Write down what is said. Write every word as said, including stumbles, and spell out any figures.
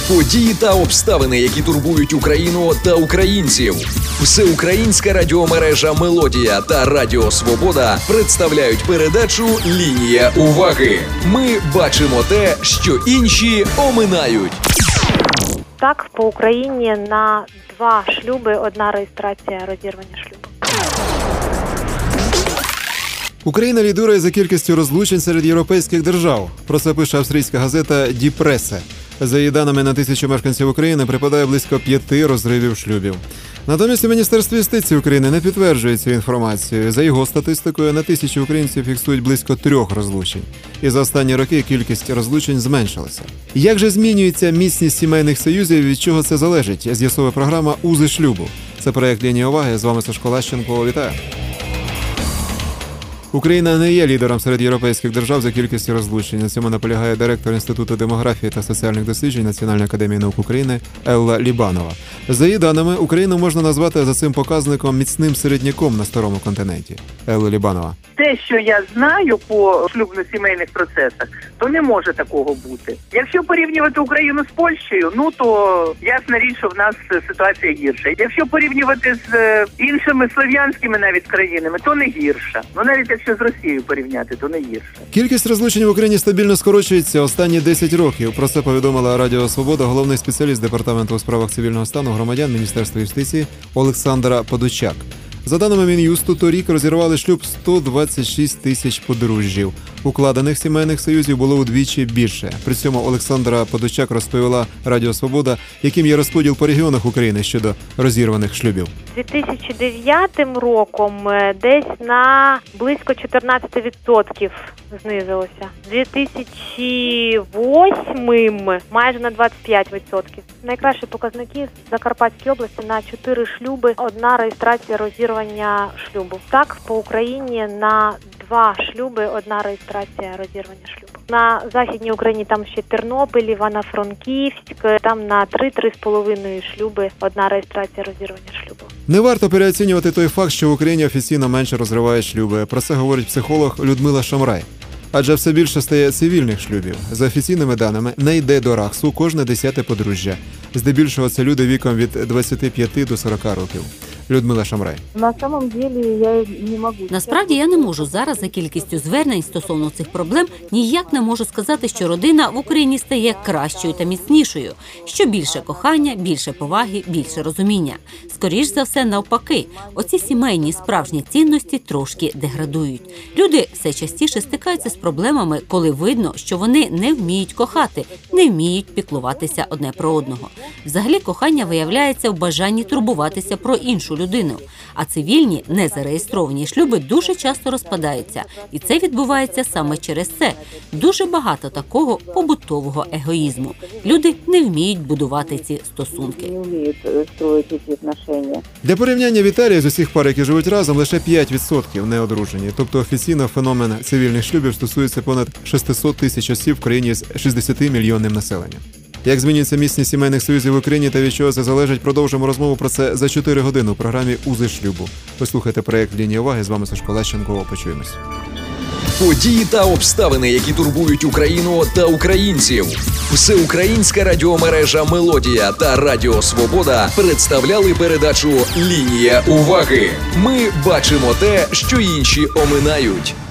Події та обставини, які турбують Україну та українців. Всеукраїнська радіомережа «Мелодія» та Радіо Свобода представляють передачу «Лінія уваги». Ми бачимо те, що інші оминають. Так, по Україні на два шлюби одна реєстрація розірвання шлюбу. Україна лідирує за кількістю розлучень серед європейських держав. Про це пише австрійська газета «Ді Пресе». За її даними, на тисячу мешканців України припадає близько п'яти розривів шлюбів. Натомість у Міністерстві юстиції України не підтверджує цю інформацію. За його статистикою, на тисячу українців фіксують близько трьох розлучень. І за останні роки кількість розлучень зменшилася. Як же змінюється міцність сімейних союзів і від чого це залежить? З'ясовує програма «Узи шлюбу». Це проєкт «Лінія уваги». З вами Сашко Лащенко. Вітаю! Україна не є лідером серед європейських держав за кількістю розлучень. На цьому наполягає директор Інституту демографії та соціальних досліджень Національної академії наук України Елла Лібанова. За її даними, Україну можна назвати за цим показником міцним середняком на старому континенті. Елла Лібанова. Те, що я знаю по шлюбно-сімейних процесах, то не може такого бути. Якщо порівнювати Україну з Польщею, ну то ясна річ, що в нас ситуація гірша. Якщо порівнювати з іншими слов'янськими навіть країнами, то не гірша. Ну навіть якщо з Росією порівняти, то не гірше. Кількість розлучень в Україні стабільно скорочується останні десять років. Про це повідомила Радіо Свобода головний спеціаліст Департаменту у справах цивільного стану громадян Міністерства юстиції Олександра Подучак. За даними Мін'юсту, торік розірвали шлюб сто двадцять шість тисяч подружжів. Укладених сімейних союзів було удвічі більше. При цьому Олександра Подучак розповіла Радіо Свобода, яким є розподіл по регіонах України щодо розірваних шлюбів. дві тисячі дев'ятим роком десь на близько чотирнадцять відсотків знизилося. дві тисячі восьмим майже на двадцять п'ять відсотків. Найкращі показники в Закарпатській області на чотири шлюби, одна реєстрація розірвання шлюбу. Так, по Україні на два шлюби, одна реєстрація розірвання шлюбу. На Західній Україні там ще Тернопіль, Івано-Франківськ, там на три-три з половиною шлюби, одна реєстрація розірвання шлюбу. Не варто переоцінювати той факт, що в Україні офіційно менше розривають шлюби. Про це говорить психолог Людмила Шамрай. Адже все більше стає цивільних шлюбів. За офіційними даними, не йде до РАГСу кожне десяте подружжя. Здебільшого це люди віком від двадцяти п'яти до сорока років. Людмила Шамрай. На самом деле я не можу. Насправді я не можу зараз за кількістю звернень стосовно цих проблем ніяк не можу сказати, що родина в Україні стає кращою та міцнішою. Що більше кохання, більше поваги, більше розуміння. Скоріш за все навпаки, оці сімейні справжні цінності трошки деградують. Люди все частіше стикаються з проблемами, коли видно, що вони не вміють кохати, не вміють піклуватися одне про одного. Взагалі кохання виявляється в бажанні турбуватися про іншу людину. А цивільні, незареєстровані шлюби дуже часто розпадаються. І це відбувається саме через це. Дуже багато такого побутового егоїзму. Люди не вміють будувати ці стосунки. Не вміють строїти ці відношення. Для порівняння в Італії з усіх пар, які живуть разом, лише п'ять відсотків не одружені. Тобто офіційно феномен цивільних шлюбів стосується понад шістсот тисяч осіб в країні з шістдесятимільйонним населенням. Як змінюється міцність сімейних союзів в Україні та від чого це залежить, продовжимо розмову про це за чотири години у програмі «Узи шлюбу». Ви слухаєте проєкт «Лінія уваги». З вами Сашко Лащенко. Почуємось. Події та обставини, які турбують Україну та українців. Всеукраїнська радіомережа «Мелодія» та Радіо Свобода представляли передачу «Лінія уваги». Ми бачимо те, що інші оминають.